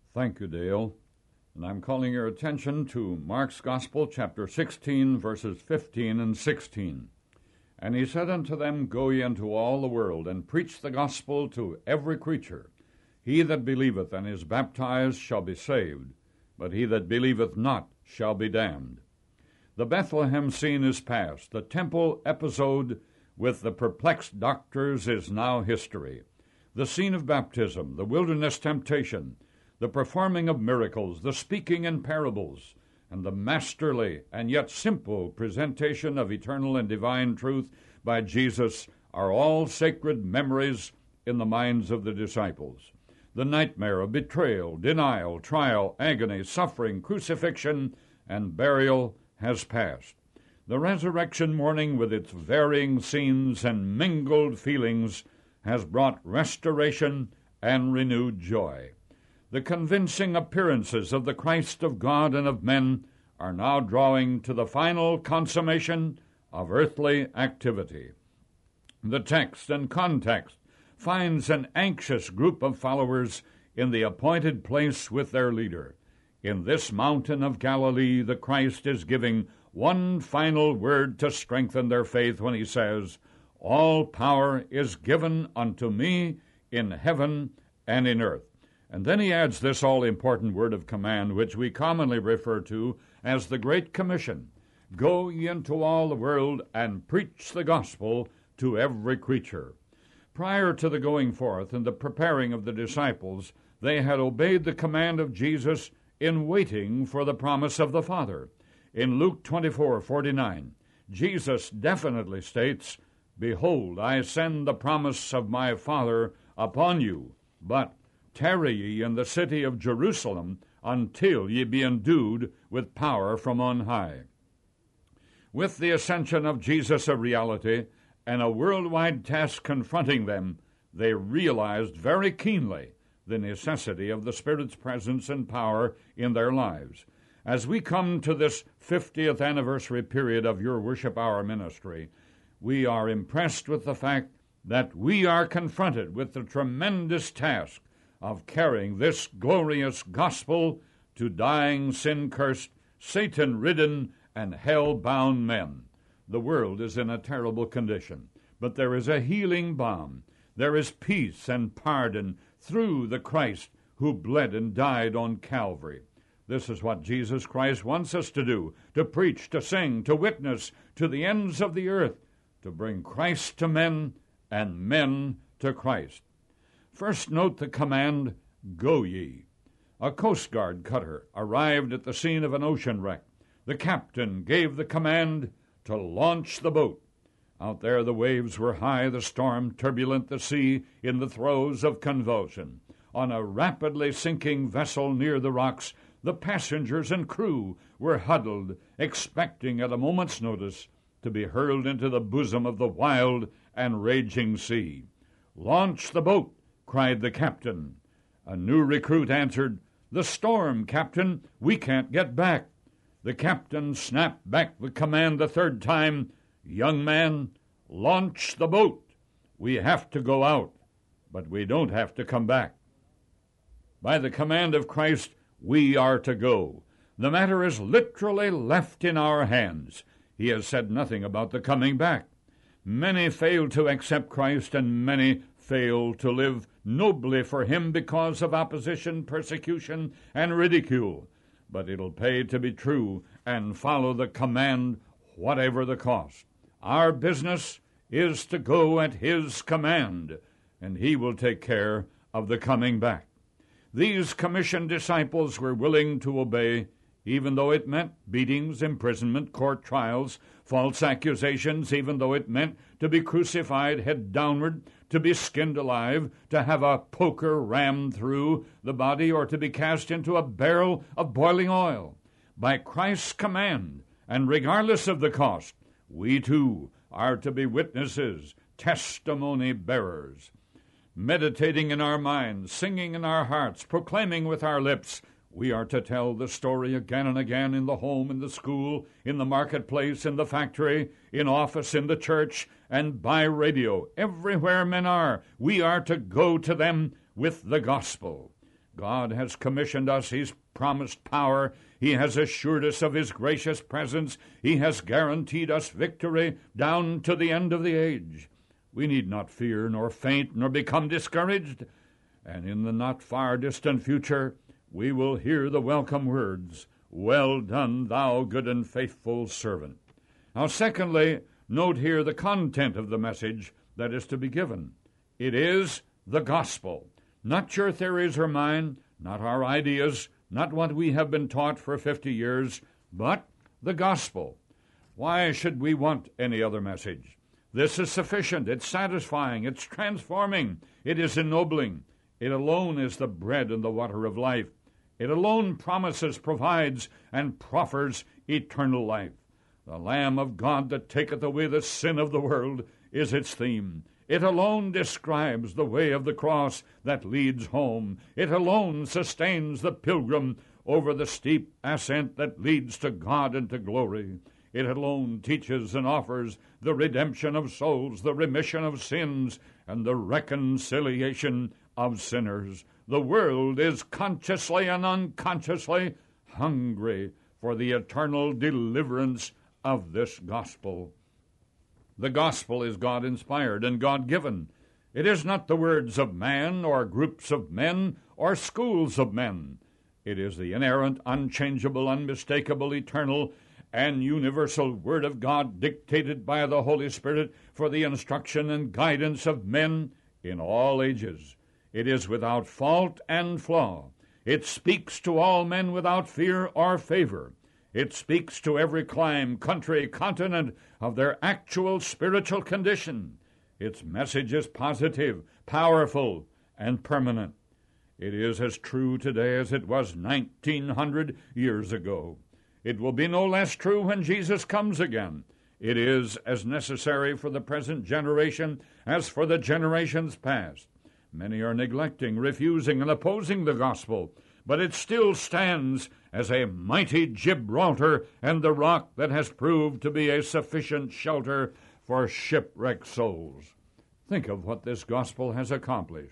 Thank you, Dale. And I'm calling your attention to Mark's Gospel, chapter 16, verses 15 and 16. And he said unto them, Go ye into all the world, and preach the gospel to every creature. He that believeth and is baptized shall be saved, but he that believeth not shall be damned. The Bethlehem scene is past. The temple episode with the perplexed doctors is now history. The scene of baptism, the wilderness temptation, the performing of miracles, the speaking in parables, and the masterly and yet simple presentation of eternal and divine truth by Jesus are all sacred memories in the minds of the disciples. The nightmare of betrayal, denial, trial, agony, suffering, crucifixion, and burial has passed. The resurrection morning, with its varying scenes and mingled feelings, has brought restoration and renewed joy. The convincing appearances of the Christ of God and of men are now drawing to the final consummation of earthly activity. The text and context finds an anxious group of followers in the appointed place with their leader. In this mountain of Galilee, the Christ is giving one final word to strengthen their faith when he says, All power is given unto me in heaven and in earth. And then he adds this all-important word of command, which we commonly refer to as the Great Commission. Go ye into all the world and preach the gospel to every creature. Prior to the going forth and the preparing of the disciples, they had obeyed the command of Jesus in waiting for the promise of the Father. In Luke 24:49, Jesus definitely states, Behold, I send the promise of my Father upon you, but tarry ye in the city of Jerusalem until ye be endued with power from on high. With the ascension of Jesus a reality and a worldwide task confronting them, they realized very keenly the necessity of the Spirit's presence and power in their lives. As we come to this 50th anniversary period of your Worship Hour ministry, we are impressed with the fact that we are confronted with the tremendous task of carrying this glorious gospel to dying, sin-cursed, Satan-ridden, and hell-bound men. The world is in a terrible condition, but there is a healing balm. There is peace and pardon through the Christ who bled and died on Calvary. This is what Jesus Christ wants us to do, to preach, to sing, to witness to the ends of the earth, to bring Christ to men and men to Christ. First note the command, Go ye. A Coast Guard cutter arrived at the scene of an ocean wreck. The captain gave the command to launch the boat. Out there the waves were high, the storm turbulent, the sea in the throes of convulsion. On a rapidly sinking vessel near the rocks, the passengers and crew were huddled, expecting at a moment's notice to be hurled into the bosom of the wild and raging sea. Launch the boat, cried the captain. A new recruit answered, The storm, Captain, we can't get back. The captain snapped back the command the third time, Young man, launch the boat. We have to go out, but we don't have to come back. By the command of Christ, we are to go. The matter is literally left in our hands. He has said nothing about the coming back. Many fail to accept Christ, and many fail to live nobly for him because of opposition, persecution, and ridicule. But it'll pay to be true and follow the command, whatever the cost. Our business is to go at his command, and he will take care of the coming back. These commissioned disciples were willing to obey, even though it meant beatings, imprisonment, court trials, false accusations, even though it meant to be crucified head downward, to be skinned alive, to have a poker rammed through the body, or to be cast into a barrel of boiling oil. By Christ's command, and regardless of the cost, we too are to be witnesses, testimony bearers. Meditating in our minds, singing in our hearts, proclaiming with our lips, we are to tell the story again and again in the home, in the school, in the marketplace, in the factory, in office, in the church, and by radio. Everywhere men are, we are to go to them with the gospel. God has commissioned us. He's promised power. He has assured us of His gracious presence. He has guaranteed us victory down to the end of the age. We need not fear, nor faint, nor become discouraged. And in the not far distant future, we will hear the welcome words, "Well done, thou good and faithful servant." Now, secondly, note here the content of the message that is to be given. It is the gospel. Not your theories or mine, not our ideas, not what we have been taught for 50 years, but the gospel. Why should we want any other message? This is sufficient. It's satisfying. It's transforming. It is ennobling. It alone is the bread and the water of life. It alone promises, provides, and proffers eternal life. The Lamb of God that taketh away the sin of the world is its theme. It alone describes the way of the cross that leads home. It alone sustains the pilgrim over the steep ascent that leads to God and to glory. It alone teaches and offers the redemption of souls, the remission of sins, and the reconciliation of sinners. The world is consciously and unconsciously hungry for the eternal deliverance of this gospel. The gospel is God-inspired and God-given. It is not the words of man or groups of men or schools of men. It is the inerrant, unchangeable, unmistakable, eternal, and universal Word of God dictated by the Holy Spirit for the instruction and guidance of men in all ages. It is without fault and flaw. It speaks to all men without fear or favor. It speaks to every clime, country, continent of their actual spiritual condition. Its message is positive, powerful, and permanent. It is as true today as it was 1900 years ago. It will be no less true when Jesus comes again. It is as necessary for the present generation as for the generations past. Many are neglecting, refusing, and opposing the gospel, but it still stands as a mighty Gibraltar and the rock that has proved to be a sufficient shelter for shipwrecked souls. Think of what this gospel has accomplished.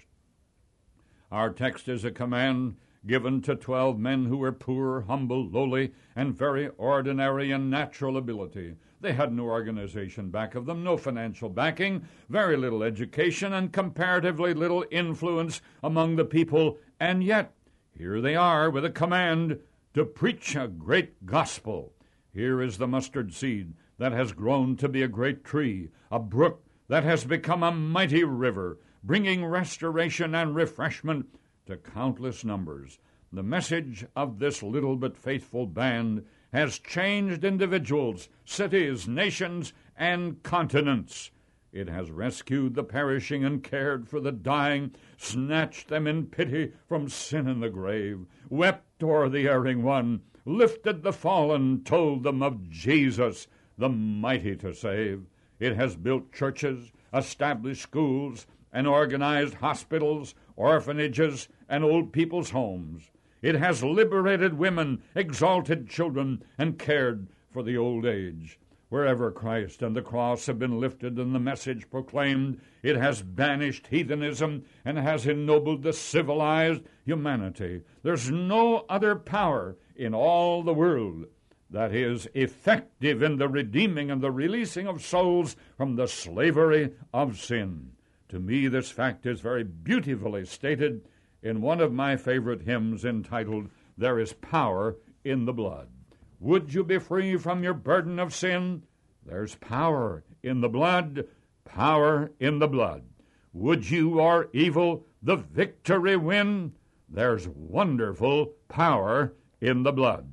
Our text is a command given to 12 men who were poor, humble, lowly, and very ordinary in natural ability. They had no organization back of them, no financial backing, very little education, and comparatively little influence among the people, and yet here they are with a command to preach a great gospel. Here is the mustard seed that has grown to be a great tree, a brook that has become a mighty river, bringing restoration and refreshment to countless numbers. The message of this little but faithful band has changed individuals, cities, nations, and continents. It has rescued the perishing and cared for the dying, snatched them in pity from sin and the grave, wept o'er the erring one, lifted the fallen, told them of Jesus, the mighty to save. It has built churches, established schools, and organized hospitals, orphanages, and old people's homes. It has liberated women, exalted children, and cared for the old age. Wherever Christ and the cross have been lifted and the message proclaimed, it has banished heathenism and has ennobled the civilized humanity. There's no other power in all the world that is effective in the redeeming and the releasing of souls from the slavery of sin. To me, this fact is very beautifully stated in one of my favorite hymns entitled, "There is Power in the Blood." Would you be free from your burden of sin? There's power in the blood, power in the blood. Would you or evil the victory win? There's wonderful power in the blood.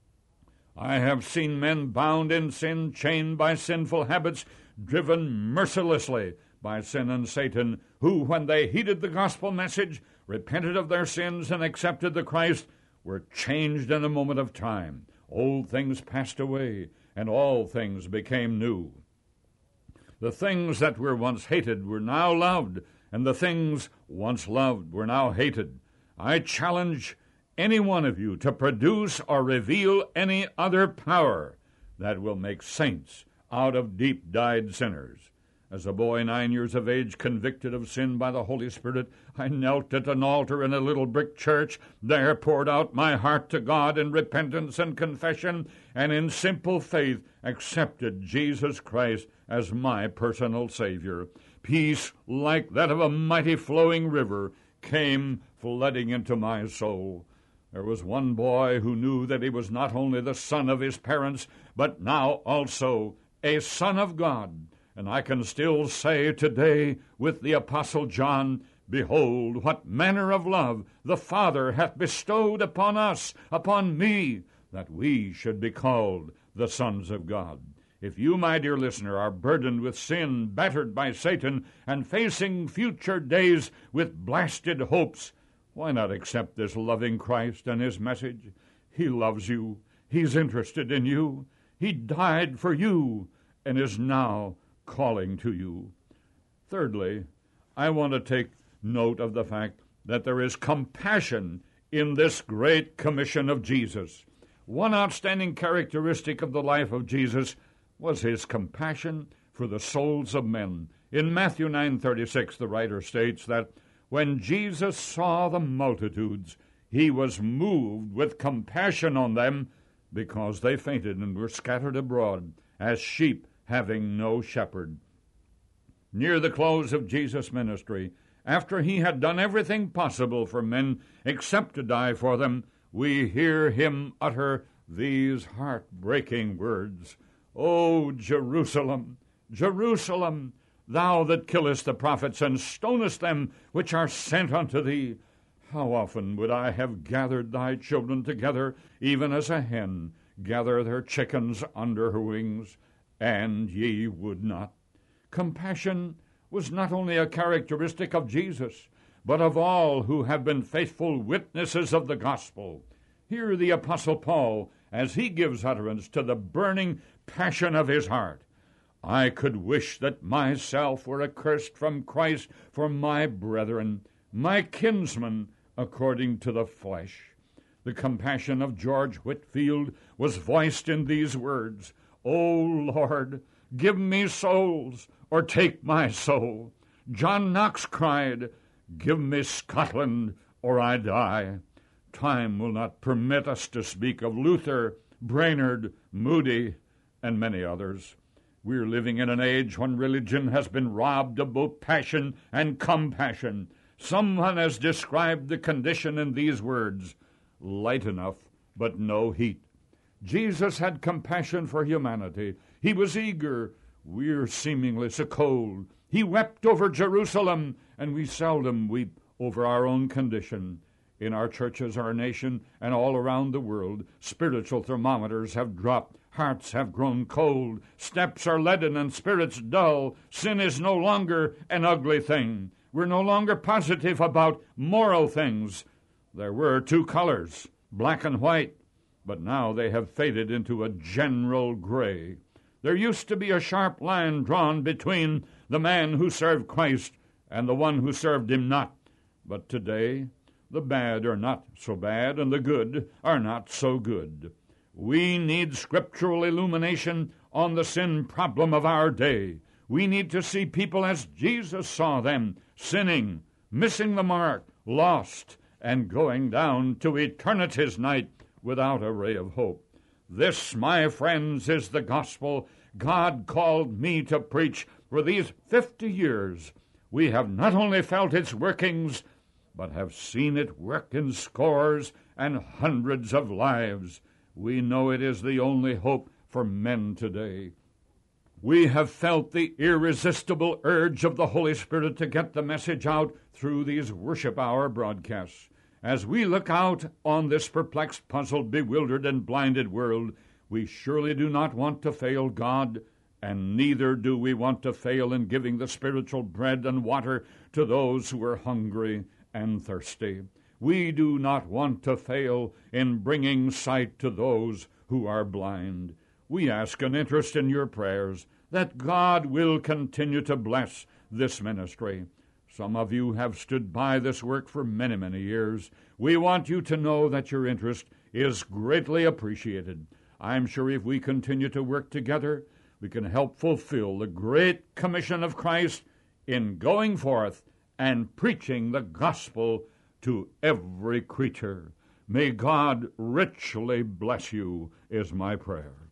I have seen men bound in sin, chained by sinful habits, driven mercilessly by sin and Satan, who, when they heeded the gospel message, repented of their sins, and accepted the Christ, were changed in a moment of time. Old things passed away, and all things became new. The things that were once hated were now loved, and the things once loved were now hated. I challenge any one of you to produce or reveal any other power that will make saints out of deep-dyed sinners. As a boy 9 years of age, convicted of sin by the Holy Spirit, I knelt at an altar in a little brick church, there poured out my heart to God in repentance and confession, and in simple faith accepted Jesus Christ as my personal Savior. Peace like that of a mighty flowing river came flooding into my soul. There was one boy who knew that he was not only the son of his parents, but now also a son of God. And I can still say today with the Apostle John, "Behold, what manner of love the Father hath bestowed upon us, upon me, that we should be called the sons of God." If you, my dear listener, are burdened with sin, battered by Satan, and facing future days with blasted hopes, why not accept this loving Christ and his message? He loves you. He's interested in you. He died for you and is now calling to you. Thirdly, I want to take note of the fact that there is compassion in this great commission of Jesus. One outstanding characteristic of the life of Jesus was his compassion for the souls of men. In Matthew 9:36, the writer states that when Jesus saw the multitudes, he was moved with compassion on them because they fainted and were scattered abroad as sheep having no shepherd. Near the close of Jesus' ministry, after he had done everything possible for men except to die for them, we hear him utter these heartbreaking words, "O Jerusalem, Jerusalem, thou that killest the prophets and stonest them which are sent unto thee, how often would I have gathered thy children together, even as a hen gathereth her chickens under her wings, and ye would not." Compassion was not only a characteristic of Jesus, but of all who have been faithful witnesses of the gospel. Hear the Apostle Paul as he gives utterance to the burning passion of his heart. "I could wish that myself were accursed from Christ for my brethren, my kinsmen, according to the flesh." The compassion of George Whitefield was voiced in these words, "O Lord, give me souls, or take my soul." John Knox cried, "Give me Scotland, or I die." Time will not permit us to speak of Luther, Brainerd, Moody, and many others. We're living in an age when religion has been robbed of both passion and compassion. Someone has described the condition in these words, "Light enough, but no heat." Jesus had compassion for humanity. He was eager. We're seemingly so cold. He wept over Jerusalem, and we seldom weep over our own condition. In our churches, our nation, and all around the world, spiritual thermometers have dropped. Hearts have grown cold. Steps are leaden and spirits dull. Sin is no longer an ugly thing. We're no longer positive about moral things. There were two colors, black and white, but now they have faded into a general gray. There used to be a sharp line drawn between the man who served Christ and the one who served him not. But today, the bad are not so bad, and the good are not so good. We need scriptural illumination on the sin problem of our day. We need to see people as Jesus saw them, sinning, missing the mark, lost, and going down to eternity's night without a ray of hope. This, my friends, is the gospel God called me to preach for these 50 years. We have not only felt its workings, but have seen it work in scores and hundreds of lives. We know it is the only hope for men today. We have felt the irresistible urge of the Holy Spirit to get the message out through these worship hour broadcasts. As we look out on this perplexed, puzzled, bewildered, and blinded world, we surely do not want to fail God, and neither do we want to fail in giving the spiritual bread and water to those who are hungry and thirsty. We do not want to fail in bringing sight to those who are blind. We ask an interest in your prayers that God will continue to bless this ministry. Some of you have stood by this work for many, many years. We want you to know that your interest is greatly appreciated. I'm sure if we continue to work together, we can help fulfill the great commission of Christ in going forth and preaching the gospel to every creature. May God richly bless you, is my prayer.